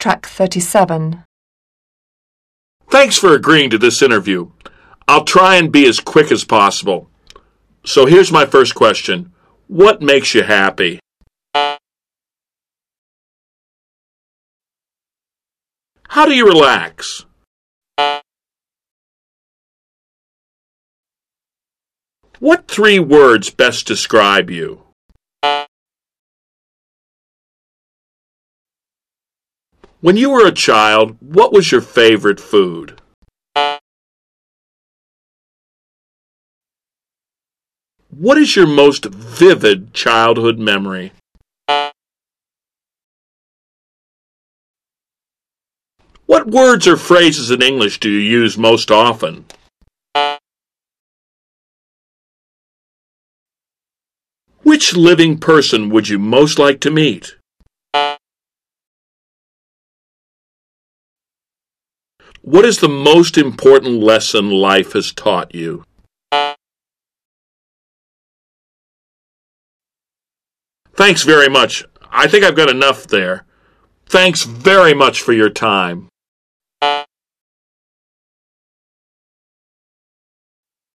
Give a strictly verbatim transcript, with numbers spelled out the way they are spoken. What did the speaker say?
Track thirty-seven. Thanks for agreeing to this interview. I'll try and be as quick as possible. So here's my first question. What makes you happy? How do you relax? What three words best describe you? When you were a child, what was your favorite food? What is your most vivid childhood memory? What words or phrases in English do you use most often? Which living person would you most like to meet? What is the most important lesson life has taught you? Thanks very much. I think I've got enough there. Thanks very much for your time.